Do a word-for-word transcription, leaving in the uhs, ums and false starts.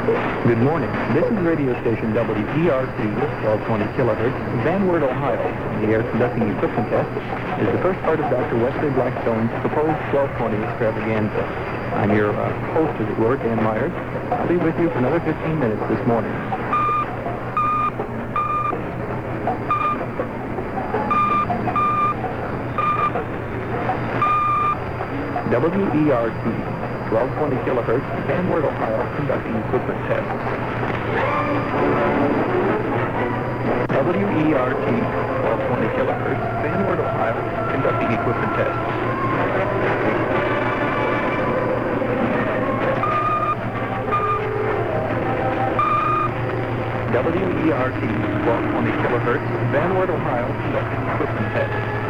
Good morning. This is radio station W E R T, twelve twenty kilohertz, Van Wert, Ohio. The air conducting equipment test is the first part of Doctor Wesley Blackstone's proposed twelve twenty extravaganza. I'm your uh, host, as it were, Dan Myers. I'll be with you for another fifteen minutes this morning. W E R T, twelve twenty kilohertz, Van Wert, Ohio, conducting equipment test. W E R T, twelve twenty kilohertz, Van Wert, Ohio, conducting equipment test. W E R T, twelve twenty kilohertz, Van Wert, Ohio, conducting equipment test.